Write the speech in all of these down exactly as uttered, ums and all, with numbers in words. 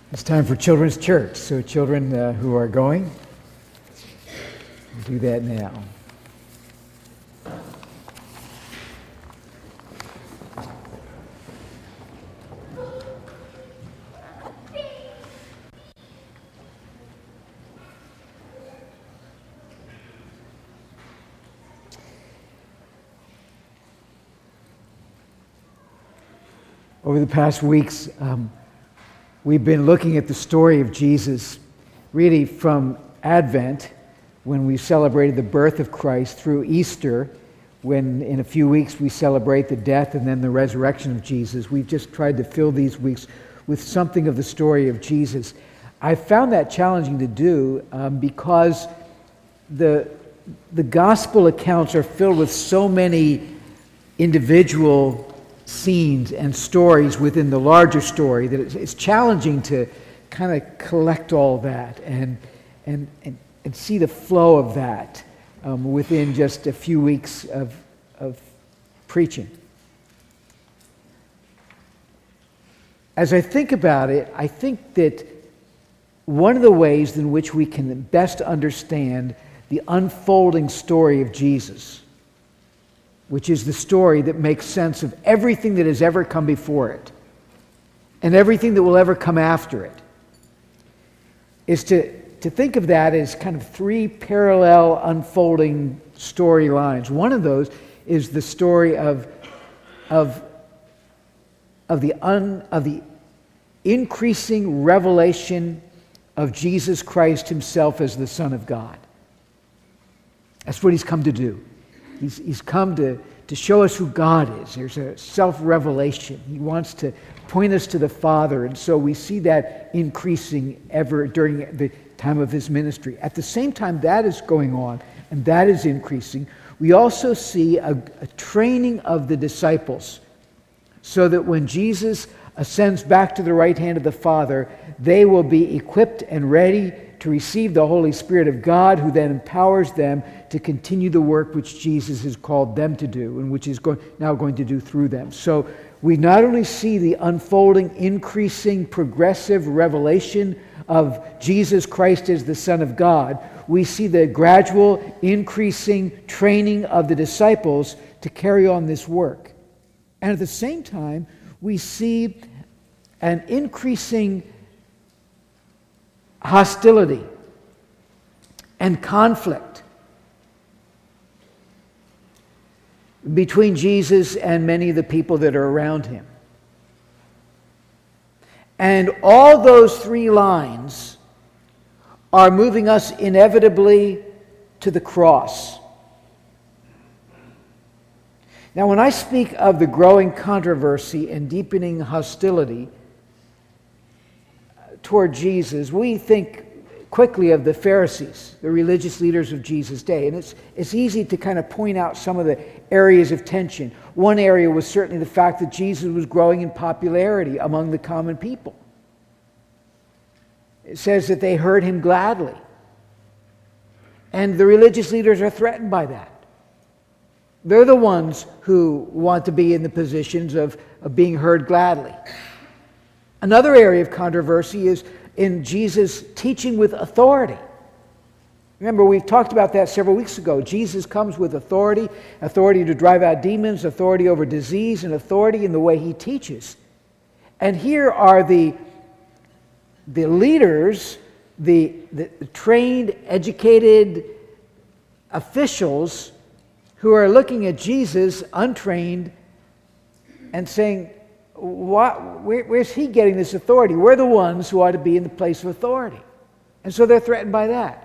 It's time for Children's Church. So children uh, who are going, do that now. Over the past weeks, um, we've been looking at the story of Jesus, really from Advent, when we celebrated the birth of Christ, through Easter, when in a few weeks we celebrate the death and then the resurrection of Jesus. We've just tried to fill these weeks with something of the story of Jesus. I found that challenging to do um, because the, the gospel accounts are filled with so many individual scenes and stories within the larger story that it's, it's challenging to kind of collect all that and and and, and see the flow of that um, within just a few weeks of of preaching. As I think about it, I think that one of the ways in which we can best understand the unfolding story of Jesus, which is the story that makes sense of everything that has ever come before it and everything that will ever come after it, is to, to think of that as kind of three parallel unfolding storylines. One of those is the story of, of, of, the un, of the increasing revelation of Jesus Christ himself as the Son of God. That's what he's come to do. He's, he's come to, to show us who God is. There's a self-revelation. He wants to point us to the Father, and so we see that increasing ever during the time of his ministry. At the same time that is going on, and that is increasing, we also see a, a training of the disciples, so that when Jesus ascends back to the right hand of the Father, they will be equipped and ready to receive the Holy Spirit of God, who then empowers them to continue the work which Jesus has called them to do and which is going, now going to do through them. So we not only see the unfolding, increasing, progressive revelation of Jesus Christ as the Son of God, we see the gradual, increasing training of the disciples to carry on this work. And at the same time, we see an increasing hostility and conflict between Jesus and many of the people that are around him. And all those three lines are moving us inevitably to the cross. Now, when I speak of the growing controversy and deepening hostility toward Jesus, we think quickly of the Pharisees, the religious leaders of Jesus' day. And it's, it's easy to kind of point out some of the areas of tension. One area was certainly the fact that Jesus was growing in popularity among the common people. It says that they heard him gladly. And the religious leaders are threatened by that. They're the ones who want to be in the positions of, of being heard gladly. Another area of controversy is in Jesus' teaching with authority. Remember, we've talked about that several weeks ago. Jesus comes with authority, authority to drive out demons, authority over disease, and authority in the way he teaches. And here are the, the leaders, the, the trained, educated officials who are looking at Jesus untrained and saying, What, where, where's he getting this authority? We're the ones who ought to be in the place of authority. And so they're threatened by that.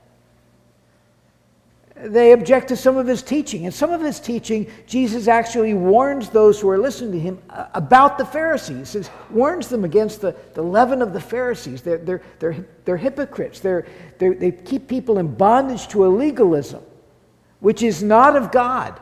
They object to some of his teaching. And some of his teaching, Jesus actually warns those who are listening to him about the Pharisees. He says, warns them against the, the leaven of the Pharisees. They're, they're, they're, they're hypocrites. They're, they're, they keep people in bondage to a legalism, which is not of God.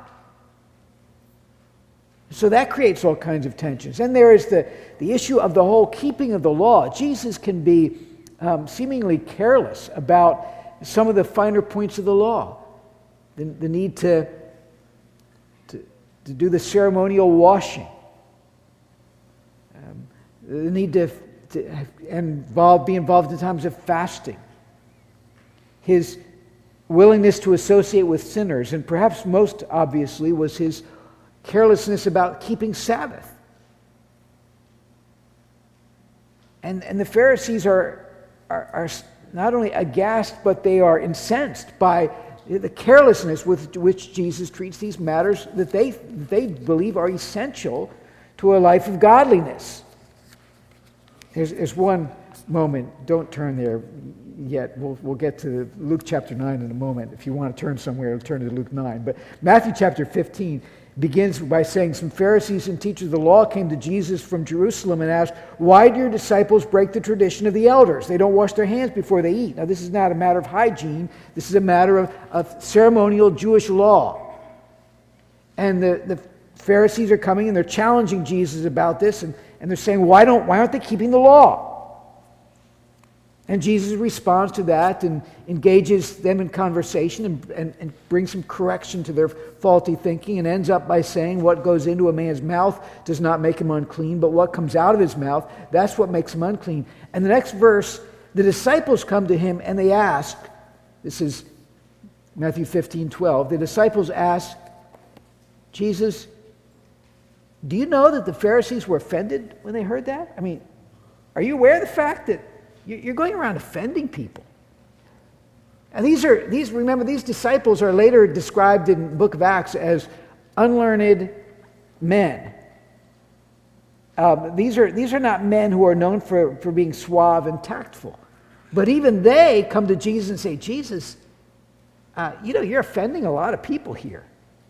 So that creates all kinds of tensions. And there is the, the issue of the whole keeping of the law. Jesus can be um, seemingly careless about some of the finer points of the law. The, the need to, to, to do the ceremonial washing. Um, the need to to involve, be involved in times of fasting, his willingness to associate with sinners, and perhaps most obviously was his carelessness about keeping Sabbath. And, and the Pharisees are, are, are not only aghast, but they are incensed by the carelessness with which Jesus treats these matters that they, they believe are essential to a life of godliness. There's, there's one moment, don't turn there yet, we'll, we'll get to Luke chapter nine in a moment. If you want to turn somewhere, turn to Luke nine. But Matthew chapter fifteen begins by saying, some Pharisees and teachers of the law came to Jesus from Jerusalem and asked, why do your disciples break the tradition of the elders? They don't wash their hands before they eat. Now, this is not a matter of hygiene. This is a matter of, of ceremonial Jewish law. And the, the Pharisees are coming and they're challenging Jesus about this, and, and they're saying, why don't why aren't they keeping the law? And Jesus responds to that and engages them in conversation and, and, and brings some correction to their faulty thinking, and ends up by saying, what goes into a man's mouth does not make him unclean, but what comes out of his mouth, that's what makes him unclean. And the next verse, the disciples come to him and they ask, this is Matthew fifteen twelve, the disciples ask, Jesus, do you know that the Pharisees were offended when they heard that? I mean, are you aware of the fact that you're going around offending people? And these are, these, remember, these disciples are later described in the book of Acts as unlearned men. Um, these are, these are not men who are known for, for being suave and tactful. But even they come to Jesus and say, Jesus, uh, you know, you're offending a lot of people here.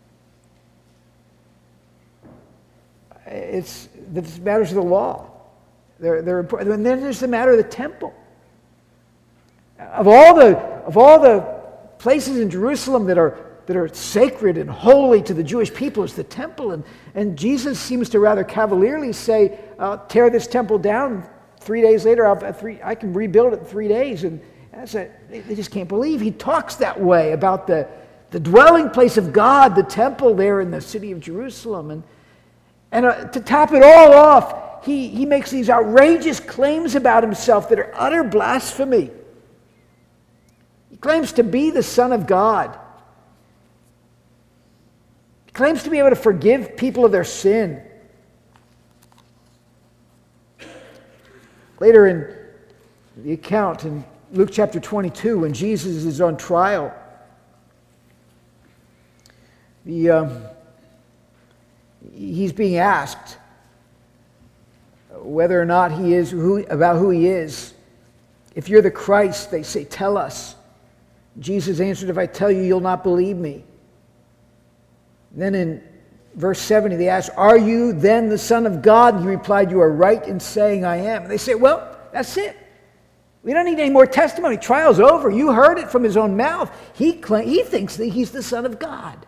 It's the matters of the law. They're, they're important. And then there's the matter of the temple. Of all the, of all the places in Jerusalem that are, that are sacred and holy to the Jewish people, is the temple. And, and Jesus seems to rather cavalierly say, uh, tear this temple down. Three days later, I'll, three, I can rebuild it in three days. And that's a, they just can't believe he talks that way about the, the dwelling place of God, the temple there in the city of Jerusalem. And, and uh, to top it all off, He, he makes these outrageous claims about himself that are utter blasphemy. He claims to be the Son of God. He claims to be able to forgive people of their sin. Later in the account in Luke chapter twenty-two, when Jesus is on trial, the, um, he's being asked whether or not he is who, about who he is. If you're the Christ, they say, tell us. Jesus answered, if I tell you, you'll not believe me. Then in verse seventy, they ask, are you then the Son of God? And he replied, you are right in saying I am. And they say, well, that's it. We don't need any more testimony. Trial's over. You heard it from his own mouth. He, claim, he thinks that he's the Son of God.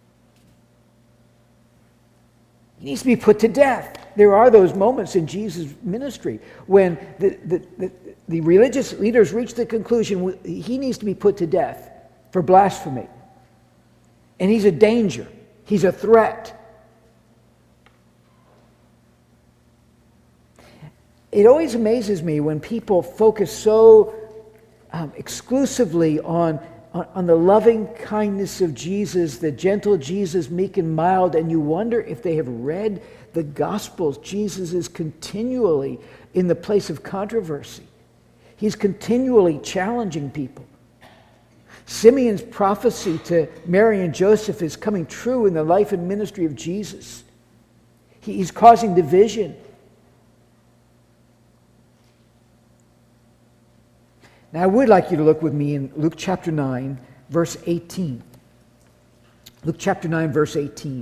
He needs to be put to death. There are those moments in Jesus' ministry when the, the, the, the religious leaders reach the conclusion he needs to be put to death for blasphemy. And he's a danger. He's a threat. It always amazes me when people focus so um, exclusively on On, on the loving kindness of Jesus, the gentle Jesus, meek and mild, and you wonder if they have read the Gospels. Jesus is continually in the place of controversy. He's continually challenging people. Simeon's prophecy to Mary and Joseph is coming true in the life and ministry of Jesus. He, he's causing division. Now, I would like you to look with me in Luke chapter nine, verse eighteen. Luke chapter nine, verse eighteen.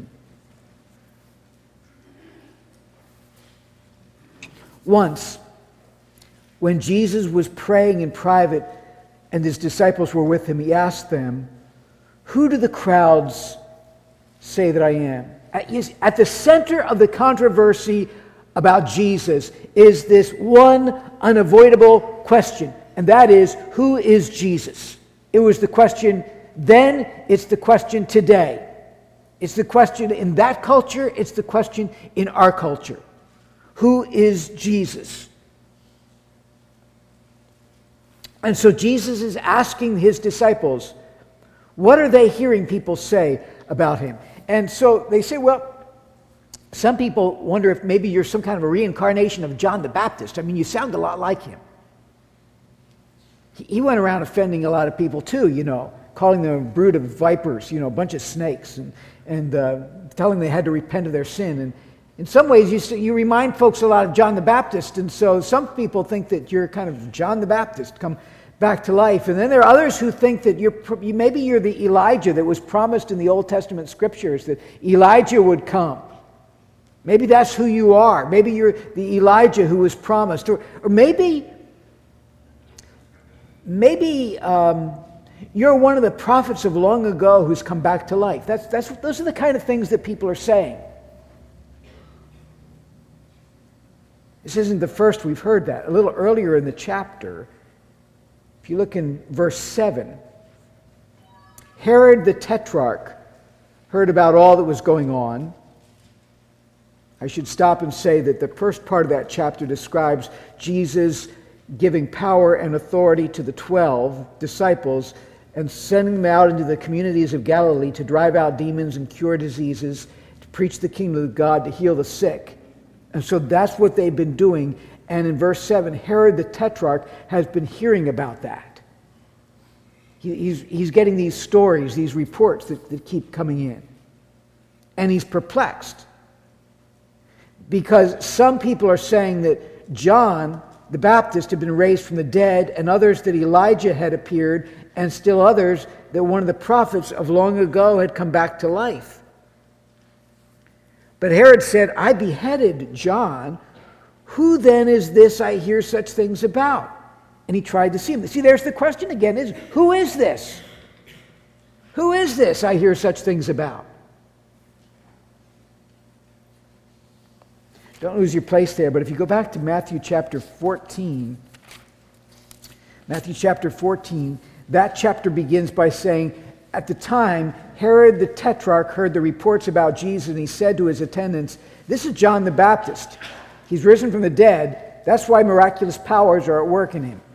Once, when Jesus was praying in private and his disciples were with him, he asked them, who do the crowds say that I am? At the center of the controversy about Jesus is this one unavoidable question. And that is, who is Jesus? It was the question then, it's the question today. It's the question in that culture, it's the question in our culture. Who is Jesus? And so Jesus is asking his disciples, what are they hearing people say about him? And so they say, well, some people wonder if maybe you're some kind of a reincarnation of John the Baptist. I mean, you sound a lot like him. He went around offending a lot of people too, you know, calling them a brood of vipers, you know, a bunch of snakes, and, and uh, telling them they had to repent of their sin. And in some ways, you, you remind folks a lot of John the Baptist, and so some people think that you're kind of John the Baptist come back to life. And then there are others who think that you're maybe you're the Elijah that was promised in the Old Testament scriptures, that Elijah would come. Maybe that's who you are. Maybe you're the Elijah who was promised. Or, or maybe, maybe um, you're one of the prophets of long ago who's come back to life. That's, that's, those are the kind of things that people are saying. This isn't the first we've heard that. A little earlier in the chapter, if you look in verse seven, Herod the Tetrarch heard about all that was going on. I should stop and say that the first part of that chapter describes Jesus giving power and authority to the twelve disciples and sending them out into the communities of Galilee to drive out demons and cure diseases, to preach the kingdom of God, to heal the sick. And so that's what they've been doing. And in verse seven, Herod the Tetrarch has been hearing about that. He, he's, he's getting these stories, these reports that, that keep coming in. And he's perplexed. Because some people are saying that John the Baptist had been raised from the dead, and others that Elijah had appeared, and still others that one of the prophets of long ago had come back to life. But Herod said, I beheaded John. Who then is this I hear such things about? And he tried to see him. See, there's the question again, is who is this? Who is this I hear such things about? Don't lose your place there, but if you go back to Matthew chapter fourteen, Matthew chapter fourteen, that chapter begins by saying, at the time, Herod the Tetrarch heard the reports about Jesus, and he said to his attendants, this is John the Baptist. He's risen from the dead. That's why miraculous powers are at work in him.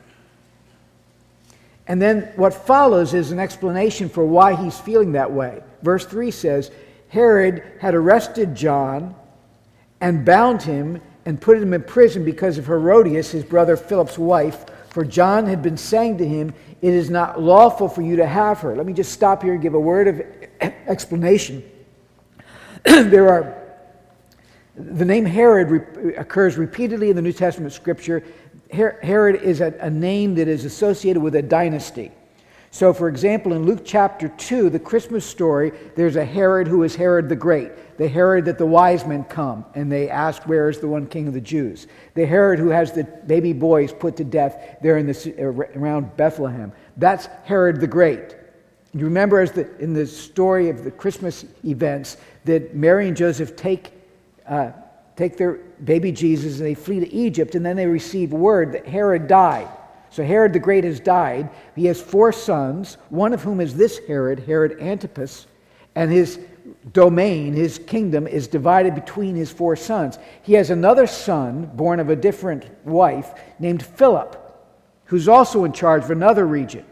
And then what follows is an explanation for why he's feeling that way. Verse three says, Herod had arrested John and bound him and put him in prison because of Herodias, his brother Philip's wife, for John had been saying to him, it is not lawful for you to have her. Let me just stop here and give a word of explanation. There are, the name Herod re- occurs repeatedly in the New Testament scripture. Her- Herod is a, a name that is associated with a dynasty. So, for example, in Luke chapter two, the Christmas story, there's a Herod who is Herod the Great. The Herod that the wise men come and they ask, where is the one king of the Jews? The Herod who has the baby boys put to death there in the, around Bethlehem. That's Herod the Great. You remember as the, in the story of the Christmas events that Mary and Joseph take, uh, take their baby Jesus and they flee to Egypt, and then they receive word that Herod died. So Herod the Great has died. He has four sons, one of whom is this Herod, Herod Antipas, and his domain, his kingdom, is divided between his four sons. He has another son, born of a different wife, named Philip, who's also in charge of another region.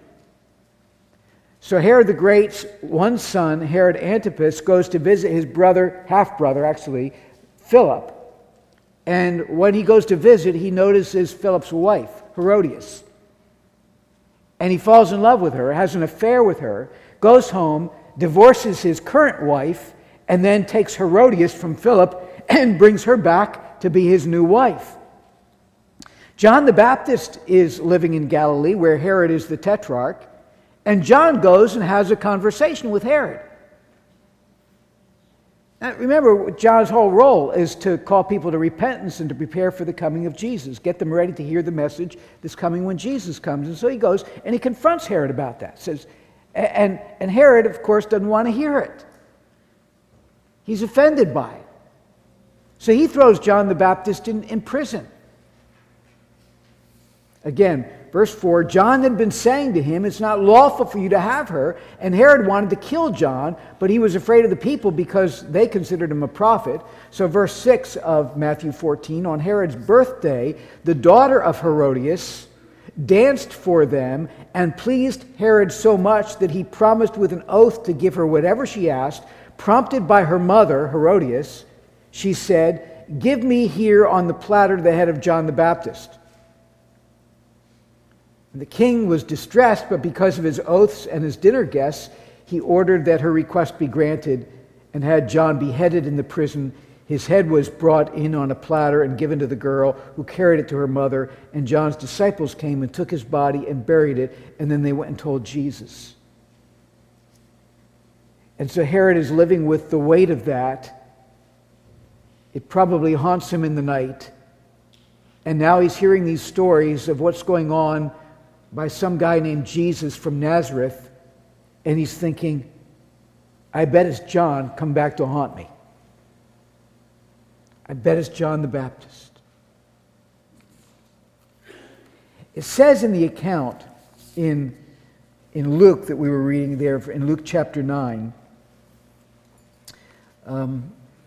So Herod the Great's one son, Herod Antipas, goes to visit his brother, half-brother actually, Philip. And when he goes to visit, he notices Philip's wife, Herodias. And he falls in love with her, has an affair with her, goes home, divorces his current wife, and then takes Herodias from Philip and brings her back to be his new wife. John the Baptist is living in Galilee, where Herod is the tetrarch, and John goes and has a conversation with Herod. Now, remember, John's whole role is to call people to repentance and to prepare for the coming of Jesus, get them ready to hear the message that's coming when Jesus comes. And so he goes and he confronts Herod about that. Says, and, and Herod, of course, doesn't want to hear it. He's offended by it. So he throws John the Baptist in, in prison. Again, verse four, John had been saying to him, it's not lawful for you to have her. And Herod wanted to kill John, but he was afraid of the people because they considered him a prophet. So verse six of Matthew fourteen, on Herod's birthday, the daughter of Herodias danced for them, and pleased Herod so much that he promised with an oath to give her whatever she asked. Prompted by her mother, Herodias, she said, "Give me here on the platter the head of John the Baptist." The king was distressed, but because of his oaths and his dinner guests, he ordered that her request be granted and had John beheaded in the prison. His head was brought in on a platter and given to the girl, who carried it to her mother. And John's disciples came and took his body and buried it, and then they went and told Jesus. And so Herod is living with the weight of that. It probably haunts him in the night. And now he's hearing these stories of what's going on by some guy named Jesus from Nazareth, and he's thinking, I bet it's John come back to haunt me. I bet it's John the Baptist. It says in the account in, in Luke that we were reading there, in Luke chapter nine, um,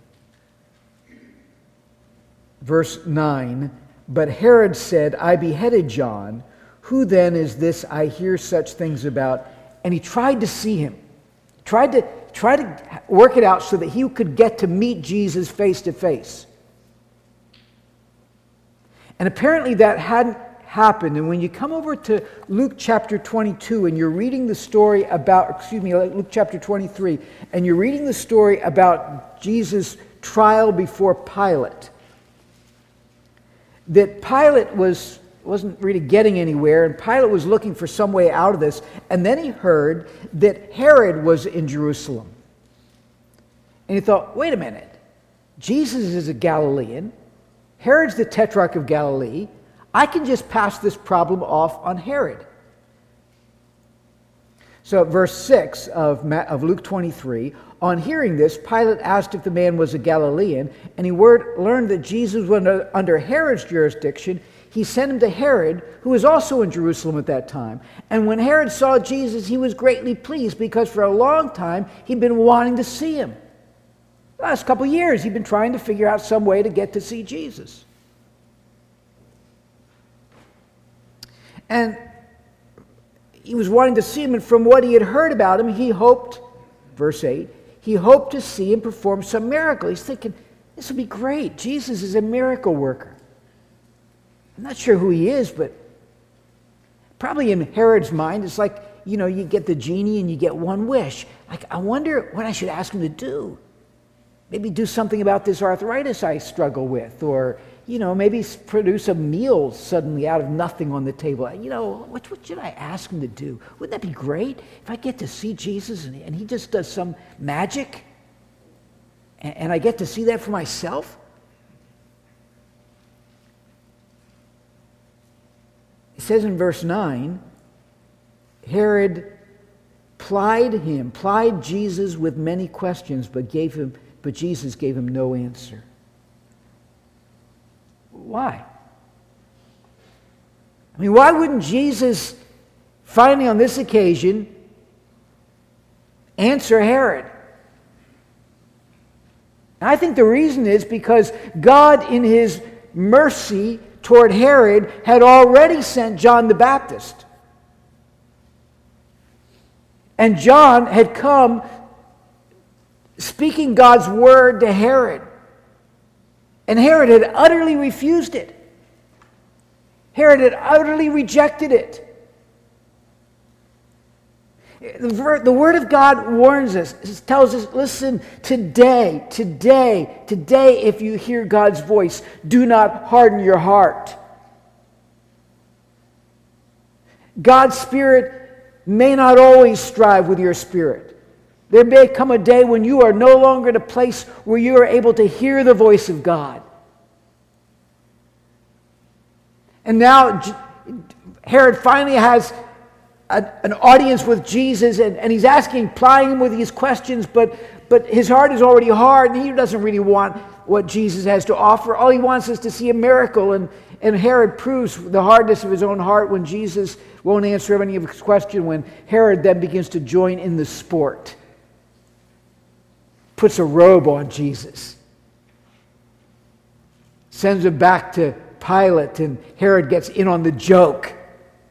verse nine, but Herod said, I beheaded John. Who then is this I hear such things about? And he tried to see him. Tried to, tried to work it out so that he could get to meet Jesus face to face. And apparently that hadn't happened. And when you come over to Luke chapter twenty-two and you're reading the story about, excuse me, Luke chapter twenty-three, and you're reading the story about Jesus' trial before Pilate, that Pilate was wasn't really getting anywhere, and Pilate was looking for some way out of this, and then he heard that Herod was in Jerusalem. And he thought, wait a minute, Jesus is a Galilean, Herod's the Tetrarch of Galilee, I can just pass this problem off on Herod. So verse six of, of Luke twenty-three, on hearing this, Pilate asked if the man was a Galilean, and he word, learned that Jesus was under, under Herod's jurisdiction. He sent him to Herod, who was also in Jerusalem at that time. And when Herod saw Jesus, he was greatly pleased, because for a long time he'd been wanting to see him. The last couple of years he'd been trying to figure out some way to get to see Jesus. And he was wanting to see him, and from what he had heard about him, he hoped, verse eight, he hoped to see him perform some miracle. He's thinking, this would be great. Jesus is a miracle worker. I'm not sure who he is, but probably in Herod's mind, it's like, you know, you get the genie and you get one wish. Like, I wonder what I should ask him to do. Maybe do something about this arthritis I struggle with, or, you know, maybe produce a meal suddenly out of nothing on the table. You know, what, what should I ask him to do? Wouldn't that be great if I get to see Jesus and, and he just does some magic and, and I get to see that for myself? It says in verse nine, Herod plied him, plied Jesus with many questions, but gave him, but Jesus gave him no answer. Why? I mean, why wouldn't Jesus finally on this occasion answer Herod? And I think the reason is because God, in his mercy toward Herod, had already sent John the Baptist. And John had come speaking God's word to Herod. And Herod had utterly refused it. Herod had utterly rejected it. The Word of God warns us, it tells us, listen, today, today, today, if you hear God's voice, do not harden your heart. God's Spirit may not always strive with your spirit. There may come a day when you are no longer in a place where you are able to hear the voice of God. And now Herod finally has a, an audience with Jesus, and, and he's asking, plying him with these questions, but, but his heart is already hard, and he doesn't really want what Jesus has to offer. All he wants is to see a miracle, and, and Herod proves the hardness of his own heart when Jesus won't answer any of his questions, when Herod then begins to join in the sport. Puts a robe on Jesus. Sends him back to Pilate, and Herod gets in on the joke.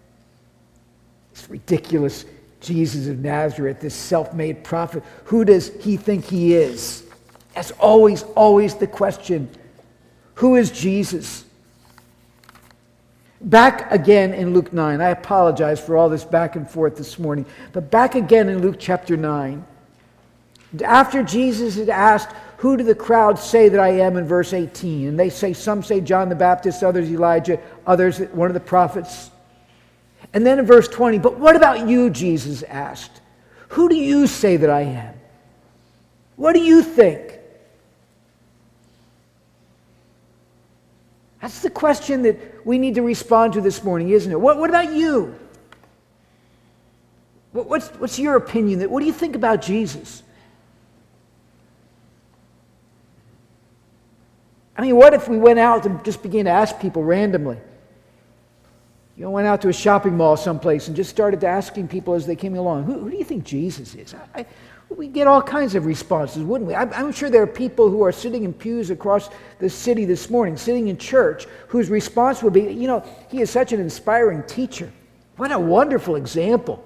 ridiculous Jesus of Nazareth, this self-made prophet. Who does he think he is? That's always, always the question. Who is Jesus? Back again in Luke nine. I apologize for all this back and forth this morning. But back again in Luke chapter nine. After Jesus had asked, who do the crowd say that I am, in verse eighteen? And they say, some say John the Baptist, others Elijah, others one of the prophets. And then in verse twenty, but what about you, Jesus asked? Who do you say that I am? What do you think? That's the question that we need to respond to this morning, isn't it? What, what about you? What, what's, what's your opinion? What do you think about Jesus? I mean, what if we went out and just began to ask people randomly? You know, went out to a shopping mall someplace and just started asking people as they came along, who, who do you think Jesus is? I, I, we'd get all kinds of responses, wouldn't we? I'm, I'm sure there are people who are sitting in pews across the city this morning, sitting in church, whose response would be, you know, he is such an inspiring teacher. What a wonderful example.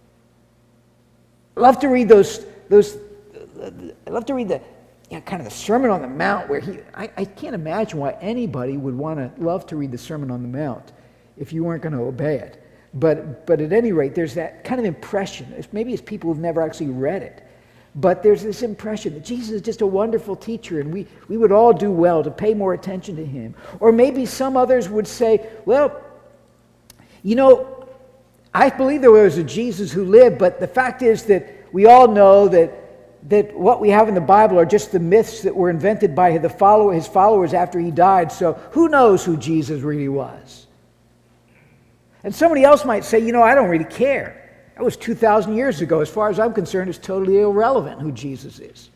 I love to read those, those I love to read the, you know, kind of the Sermon on the Mount where he, I, I can't imagine why anybody would want to love to read the Sermon on the Mount if you weren't going to obey it. But but at any rate, there's that kind of impression. Maybe it's people who've never actually read it. But there's this impression that Jesus is just a wonderful teacher and we, we would all do well to pay more attention to him. Or maybe some others would say, well, you know, I believe there was a Jesus who lived, but the fact is that we all know that that what we have in the Bible are just the myths that were invented by the follower, his followers after he died. So who knows who Jesus really was? And somebody else might say, you know, I don't really care. That was two thousand years ago. As far as I'm concerned, it's totally irrelevant who Jesus is.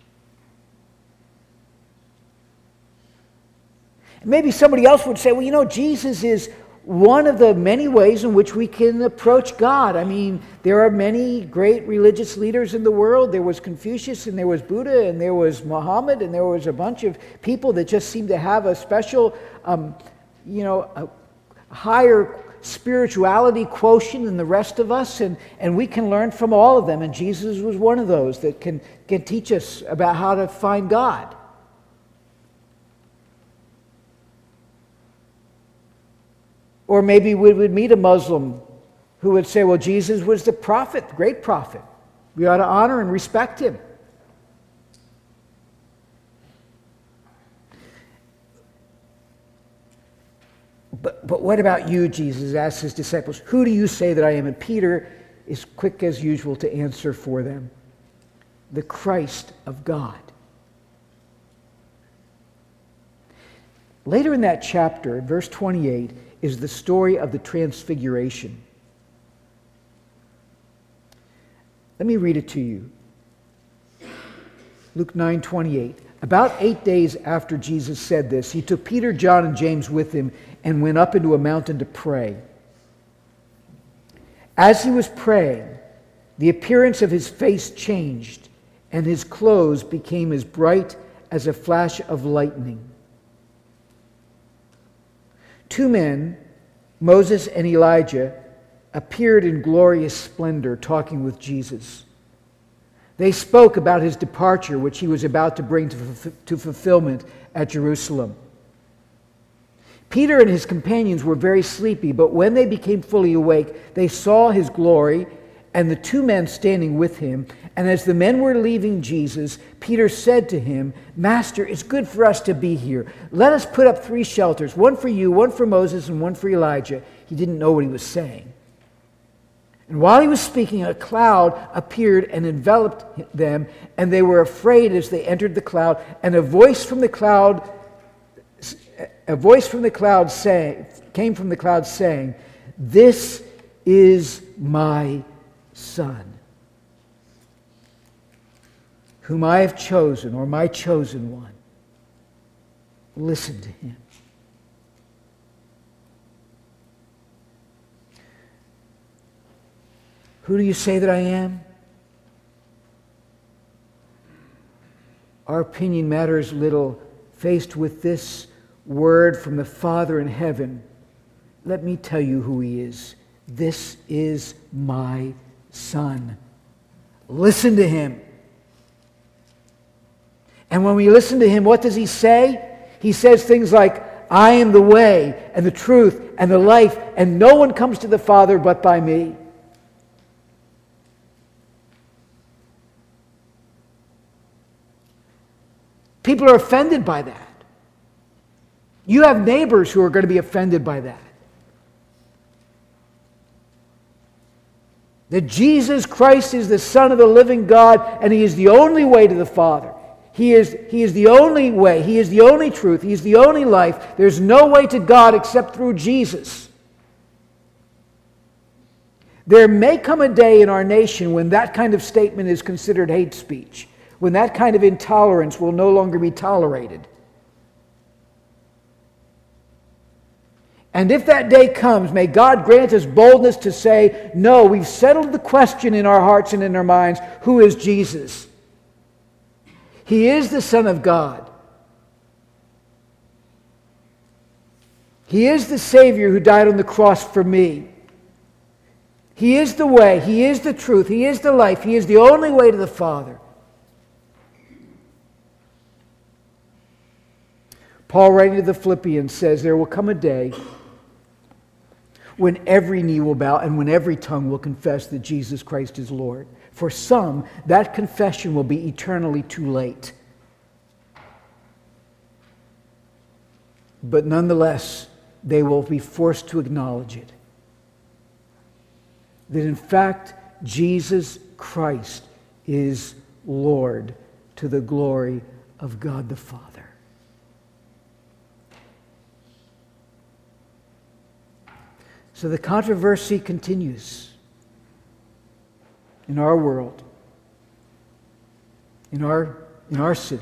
And maybe somebody else would say, well, you know, Jesus is one of the many ways in which we can approach God. I mean, there are many great religious leaders in the world. There was Confucius, and there was Buddha, and there was Muhammad, and there was a bunch of people that just seem to have a special, um, you know, a higher spirituality quotient than the rest of us, and, and we can learn from all of them. And Jesus was one of those that can, can teach us about how to find God. Or maybe we would meet a Muslim who would say, well, Jesus was the prophet, the great prophet. We ought to honor and respect him. But, but what about you, Jesus asked his disciples. Who do you say that I am? And Peter is quick as usual to answer for them. The Christ of God. Later in that chapter, verse twenty-eight, is the story of the Transfiguration. Let me read it to you. Luke nine twenty-eight. About eight days after Jesus said this, he took Peter, John, and James with him and went up into a mountain to pray. As he was praying, the appearance of his face changed, and his clothes became as bright as a flash of lightning. Two men, Moses and Elijah, appeared in glorious splendor talking with Jesus. They spoke about his departure, which he was about to bring to, f- to fulfillment at Jerusalem. Peter and his companions were very sleepy, but when they became fully awake, they saw his glory and the two men standing with him. And as the men were leaving Jesus, Peter said to him, Master, it's good for us to be here. Let us put up three shelters, one for you, one for Moses, and one for Elijah. He didn't know what he was saying. And while he was speaking, a cloud appeared and enveloped them, and they were afraid as they entered the cloud. And a voice from the cloud, a voice from the cloud saying, came from the cloud saying, This is my Son, whom I have chosen, or my chosen one. Listen to him. Who do you say that I am? Our opinion matters little faced with this word from the Father in heaven. Let me tell you who he is. "This is my Son. Listen to him." And when we listen to him, what does he say? He says things like, "I am the way and the truth and the life, and no one comes to the Father but by me." People are offended by that. You have neighbors who are going to be offended by that. That Jesus Christ is the Son of the living God, and he is the only way to the Father. He is, he is the only way. He is the only truth. He is the only life. There's no way to God except through Jesus. There may come a day in our nation when that kind of statement is considered hate speech, when that kind of intolerance will no longer be tolerated. And if that day comes, may God grant us boldness to say, no, we've settled the question in our hearts and in our minds, who is Jesus? He is the Son of God. He is the Savior who died on the cross for me. He is the way. He is the truth. He is the life. He is the only way to the Father. Paul, writing to the Philippians, says there will come a day when every knee will bow and when every tongue will confess that Jesus Christ is Lord. For some, that confession will be eternally too late. But nonetheless, they will be forced to acknowledge it. That in fact, Jesus Christ is Lord to the glory of God the Father. So the controversy continues in our world, in our, in our city,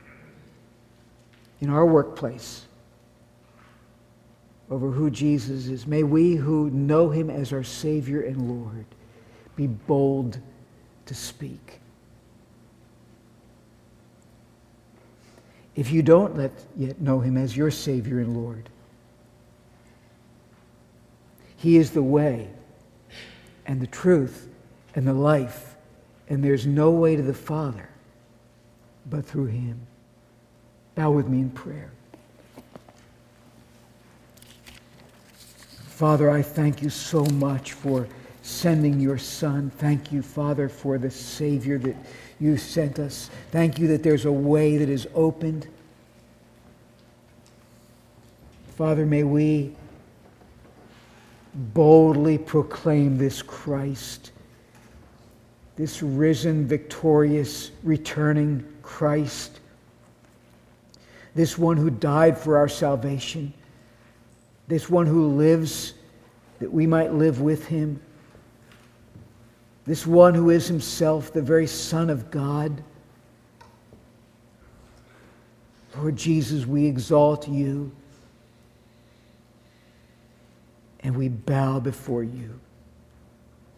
in our workplace, over who Jesus is. May we who know him as our Savior and Lord be bold to speak. If you don't let yet know him as your Savior and Lord, he is the way and the truth and the life, and there's no way to the Father but through him. Bow with me in prayer. Father, I thank you so much for sending your Son. Thank you, Father, for the Savior that you sent us. Thank you that there's a way that is opened. Father, may we boldly proclaim this Christ, this risen, victorious, returning Christ, this one who died for our salvation, this one who lives that we might live with him, this one who is himself the very Son of God. Lord Jesus, we exalt you. And we bow before you.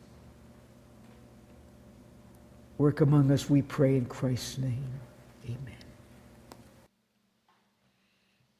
Work among us, we pray in Christ's name. Amen.